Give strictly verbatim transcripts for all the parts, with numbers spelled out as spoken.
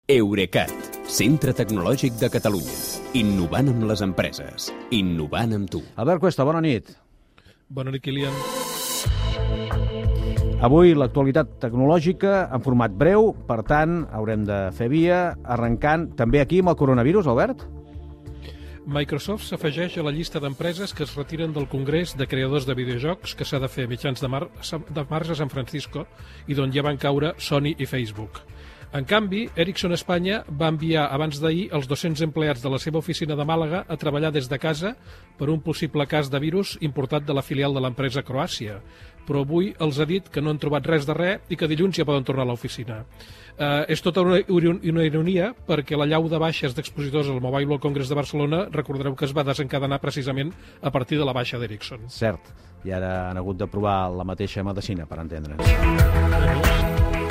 Eurecat, centre tecnològic de Catalunya. Innovant amb les empreses. Innovant amb tu. Albert Cuesta, bona nit. Bona nit, Kilian. Avui l'actualitat tecnològica en format breu, per tant, haurem de fer via, arrencant també aquí amb el coronavirus, Albert? Microsoft s'afegeix a la llista d'empreses que es retiren del Congrés de Creadors de Videojocs que s'ha de fer a mitjans de, mar de març a San Francisco i d'on ja van caure Sony i Facebook. En canvi, Ericsson Espanya va enviar abans d'ahir els dos-cents empleats de la seva oficina de Màlaga a treballar des de casa per un possible cas de virus importat de la filial de l'empresa a Croàcia. Però avui els ha dit que no han trobat res de res i que dilluns ja poden tornar a l'oficina. Eh, és tota una, una ironia perquè la llau de baixes d'expositors al Mobile World Congress de Barcelona recordareu que es va desencadenar precisament a partir de la baixa d'Ericsson. Cert, i ara han hagut de provar la mateixa medicina, per entendre'ns.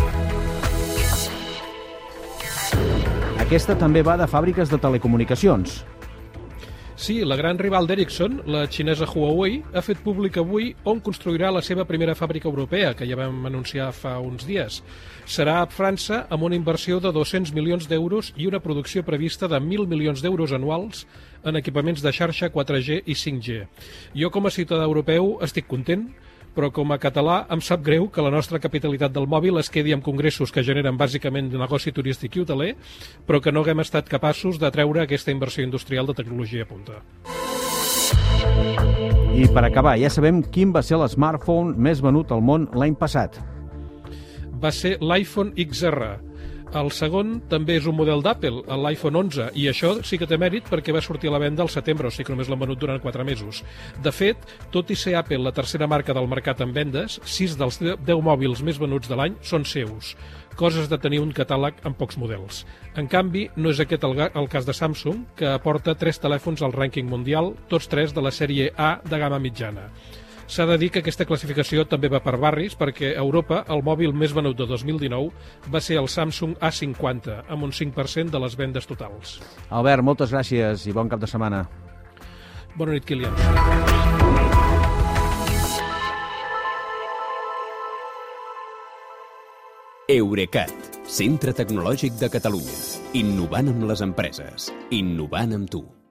Aquesta també va de fàbriques de telecomunicacions. Sí, la gran rival d'Ericsson, la xinesa Huawei, ha fet públic avui on construirà la seva primera fàbrica europea, que ja vam anunciar fa uns dies. Serà a França amb una inversió de dos-cents milions d'euros i una producció prevista de mil milions d'euros anuals en equipaments de xarxa quatre G i cinc G. Jo, com a ciutadà europeu, estic content, però com a català em sap greu que la nostra capitalitat del mòbil es quedi amb congressos que generen bàsicament negoci turístic i hoteler, però que no haguem estat capaços de treure aquesta inversió industrial de tecnologia a punta. I per acabar, ja sabem quin va ser l'smartphone més venut al món l'any passat. Va ser l'iPhone X R. El segon també és un model d'Apple, l'iPhone onze, i això sí que té mèrit perquè va sortir a la venda al setembre, o sigui que només l'han venut durant quatre mesos. De fet, tot i ser Apple la tercera marca del mercat en vendes, sis dels deu mòbils més venuts de l'any són seus, coses de tenir un catàleg amb pocs models. En canvi, no és aquest el, el cas de Samsung, que aporta tres telèfons al rànquing mundial, tots tres de la sèrie A de gamma mitjana. S'ha de dir que aquesta classificació també va per barris, perquè a Europa el mòbil més venut de dos mil dinou va ser el Samsung A cinquanta, amb un cinc per cent de les vendes totals. Albert, moltes gràcies i bon cap de setmana. Bona nit, Kilian. Eurecat, centre tecnològic de Catalunya. Innovant amb les empreses. Innovant amb tu.